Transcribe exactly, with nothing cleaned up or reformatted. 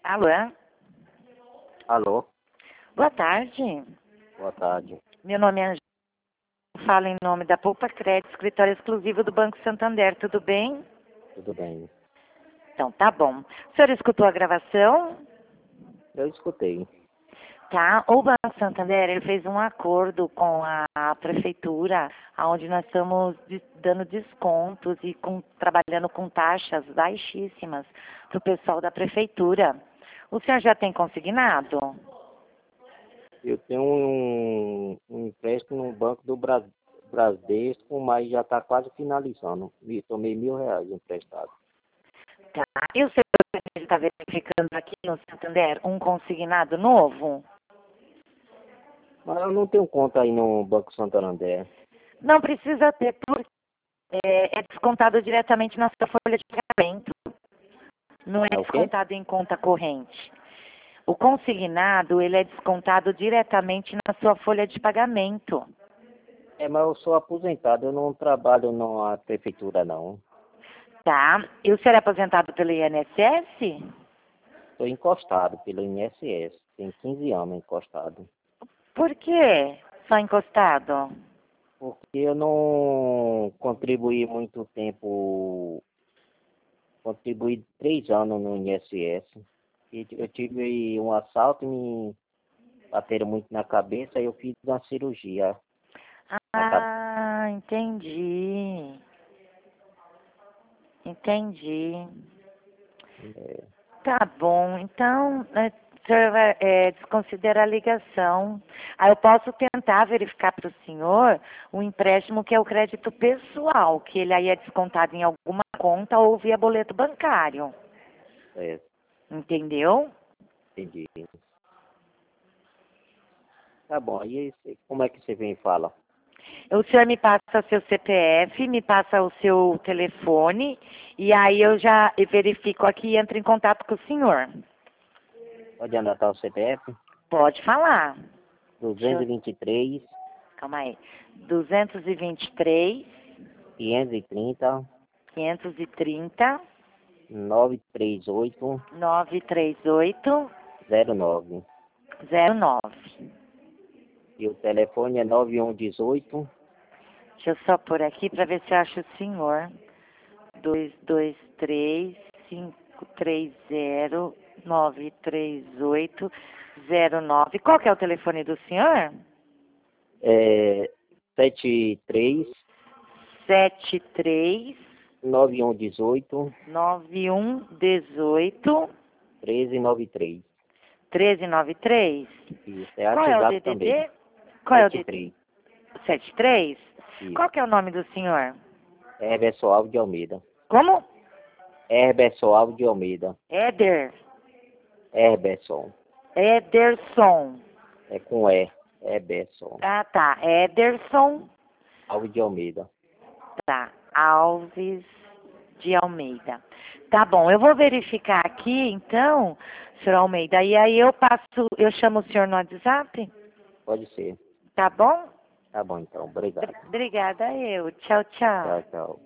Alô? Alô, Boa tarde. boa tarde. Meu nome é Angela. Falo em nome da Poupa Crédito, escritório exclusivo do Banco Santander. Tudo bem? Tudo bem? Então, tá bom. O senhor escutou a gravação? Eu escutei. Tá. O Banco Santander ele fez um acordo com a, a prefeitura, onde nós estamos de- dando descontos e com- trabalhando com taxas baixíssimas para o pessoal da prefeitura. O senhor já tem consignado? Eu tenho um, um empréstimo no Banco do Bras, Bradesco, mas já está quase finalizando. Me tomei mil reais emprestado. Tá. E o senhor está verificando aqui no Santander um consignado novo? Mas eu não tenho conta aí no Banco Santander. Não precisa ter, porque é, é descontado diretamente na sua folha de pagamento. Não é É o quê? descontado em conta corrente. O consignado, ele é descontado diretamente na sua folha de pagamento. É, mas eu sou aposentado, eu não trabalho na prefeitura, não. Tá? E o senhor é aposentado pelo I N S S? Estou encostado pelo I N S S. Tem quinze anos encostado. Por quê? Só encostado? Porque eu não contribuí muito tempo. Contribuí três anos no I N S S. E eu tive um assalto e me bateram muito na cabeça e eu fiz uma cirurgia na cabeça. Ah, entendi. Entendi. Tá bom, então, né, o senhor vai é, desconsiderar a ligação. Aí eu posso tentar verificar para o senhor o empréstimo que é o crédito pessoal, que ele aí é descontado em alguma conta ou via boleto bancário. É, Entendeu? entendi. Tá bom, aí você- como é que você vem e fala? O senhor me passa seu C P F, me passa o seu telefone, e aí eu já verifico aqui e entro em contato com o senhor. Pode anotar o C P F? Pode falar. Deixa duzentos eu- e vinte e três, Calma aí. duzentos e vinte e três, quinhentos e trinta, quinhentos e trinta, novecentos e trinta e oito, novecentos e trinta e oito, zero nove. zero nove. E o telefone é nove um um oito, Deixa eu só pôr aqui para ver se eu acho o senhor. dois dois três, cinco três zero, nove três oito, zero nove. Qual que é o telefone do senhor? é, setenta e três, sete três, nove um um oito, nove um um oito, treze noventa e três. treze noventa e três. Isso, é Qual é o WhatsApp também. D D D? Qual é o setenta e D D D? três. setenta e três? Isso. Qual que é o nome do senhor? Herberson Alves de Almeida. Como? Herberson Alves de Almeida. Éder. Herberson. Ederson. É com E. Herberson Ah, tá. Ederson. Alves de Almeida. Tá. Alves de Almeida. Tá bom, eu vou verificar aqui, então, senhor Almeida. E aí eu passo, eu chamo o senhor no WhatsApp? Pode ser. Tá bom? Tá bom, então. Obrigado. Obrigada eu. Tchau, tchau. Tchau, tchau.